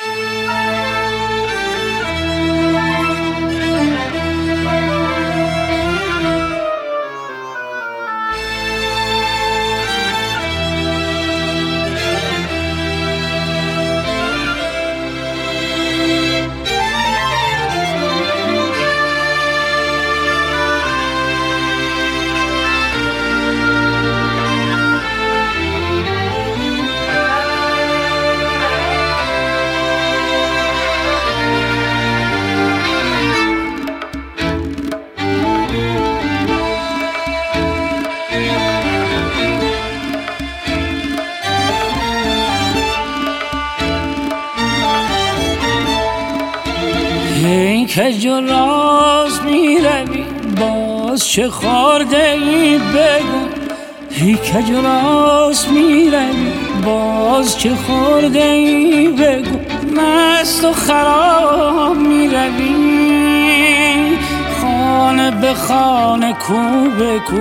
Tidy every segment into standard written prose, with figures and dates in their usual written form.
کج و راست می روی باز چه خورده ای بگو. هی کج و راست می روی باز چه خورده ای بگو. مست و خراب می روی خانه به خانه کو به کو.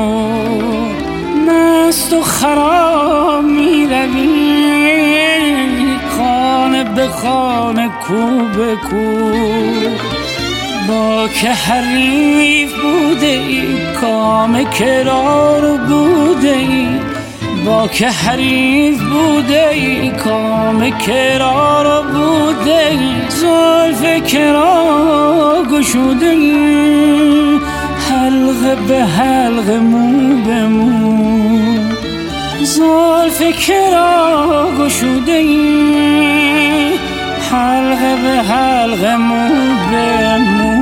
مست و خراب می روی خانه به خانه کو به کو. با که حریف بوده ای کام کرار بوده ای. با که حریف بوده ای کام کرار بوده ای. زلف کرا گشوده ای حلقه به حلقه مو به مو. زلف کرا گشوده ای حلقه به حلقه مو به مو.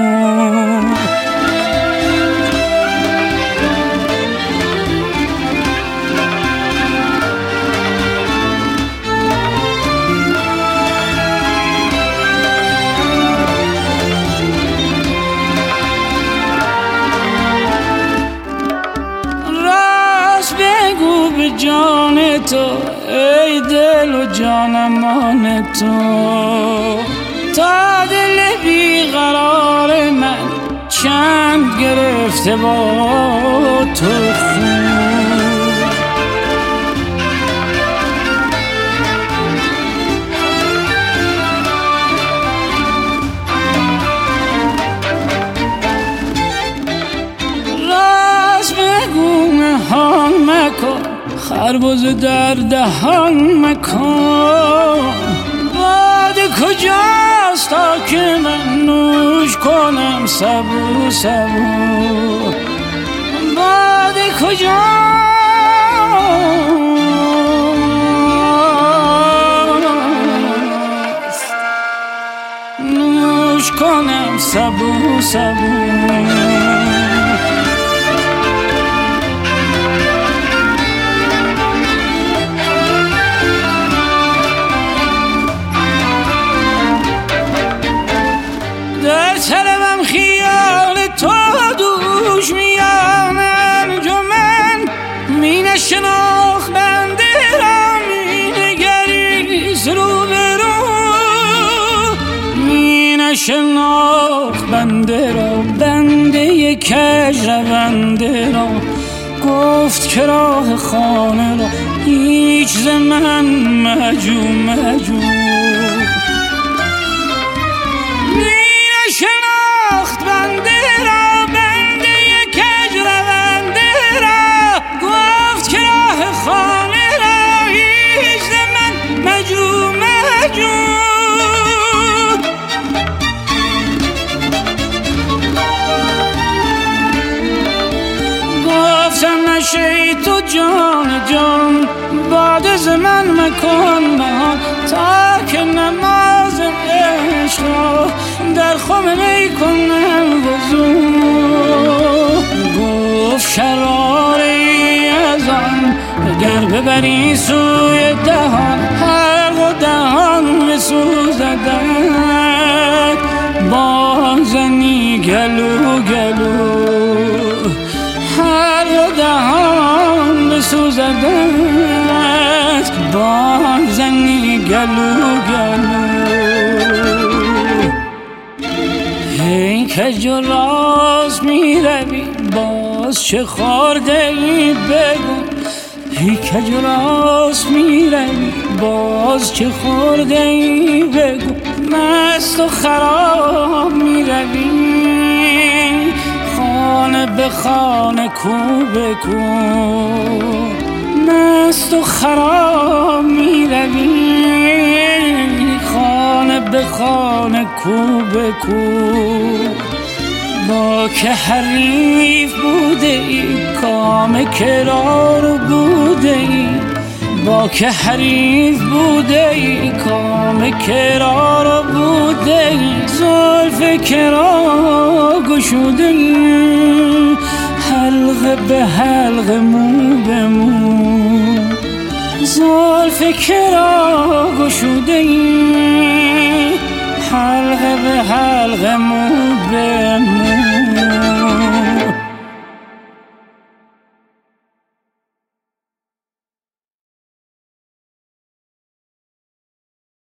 بگو به جان تو ای دل و جانمان تو. تا دل بیقرار من چند گرفته با تو خون. راست بگو نهان مکن خربزه در دهان مکن. باده کجاست تا که من نوش کنم سبو سبو. باده کجاست نوش کنم سبو سبو. سرم خیال تو دوش میان انجمن. می نشناخت بنده را می نگریست رو به رو. می نشناخت بنده را بنده کج رونده را. گفت که راه خانه را هیچ ز من مجو مجو. شناخت بنده را بنده کج رونده را. گفت که راه خانه را هیچ ز من مجو مجو. گفتم نشه تو جان جان باده ز من مکن من. تا که نماز عشق را در خم می کنم وضو. گفت شراری از آن اگر ببری سوی دهان حلق و دهان بسوزدت. بازنی گلو گلو حلق و دهان بسوزدت. بازنی گلو گلو. هی کج و راست می روی باز چه خورده ای بگو. هی کج و راست می روی باز چه خورده ای بگو. مست و خراب می روی خانه به خانه کو به کو. مست و خراب می روی خانه به خانه کو به کو. با که حریف بوده ای کام کرار بوده ای. با که حریف بوده ای کام کرار بوده ای. زلف کرا گشوده ای حلقه به حلقه مو به مو. زلف کرا گشوده ای حلقه به حلقه مو به